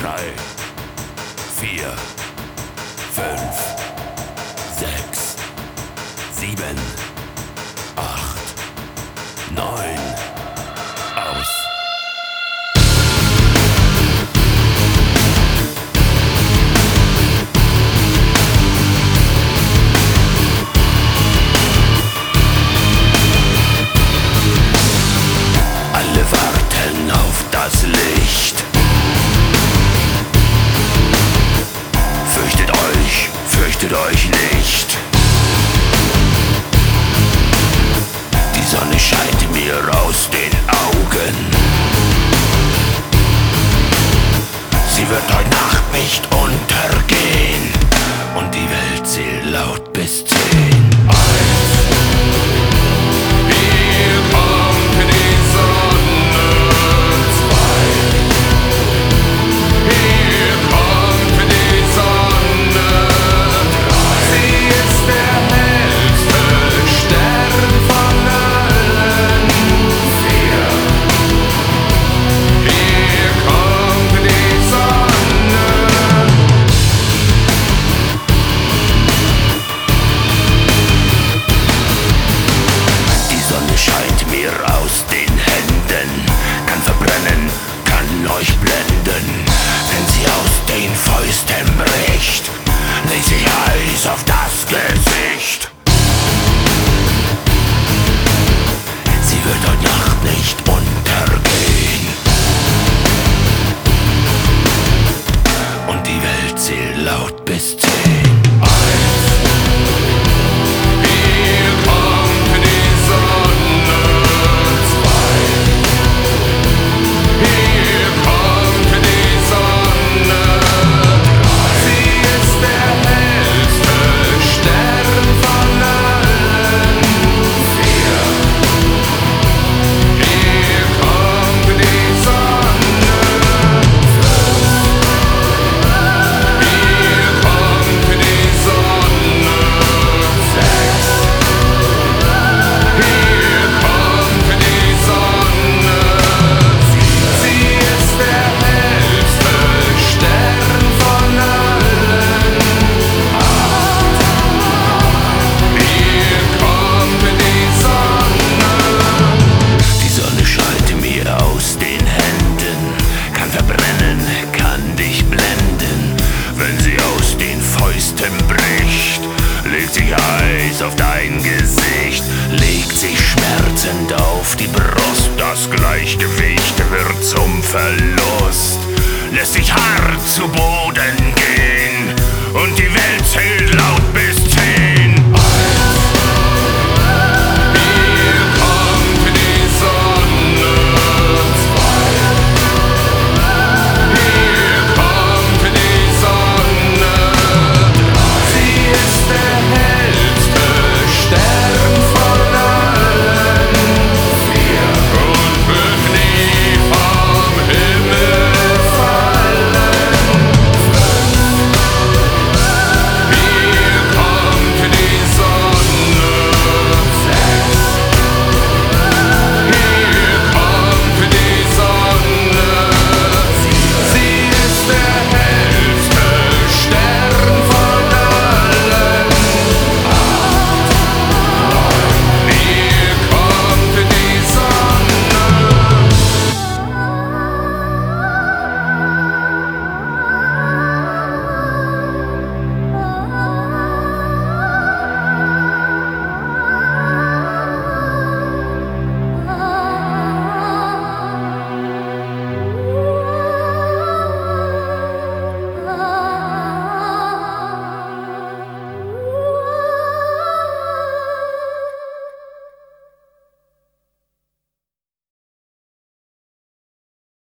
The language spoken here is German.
3, 4, 5, 6, 7, 8, 9, aus. Alle warten auf das Licht. Fürchtet euch nicht. Die Sonne scheint mir aus den Augen. Sie wird heute Nacht nicht untergehen. Und die Welt zählt laut bis 10. Aus den Händen, kann verbrennen, kann euch blenden. Wenn sie aus den Fäusten bricht, legt sich Eis auf das Gesicht. Sie wird heute Nacht nicht untergehen. Und die Welt zählt laut bis 10. Bricht, legt sich Eis auf dein Gesicht, legt sich schmerzend auf die Brust. Das Gleichgewicht wird zum Verlust, lässt sich hart zu Boden gehen.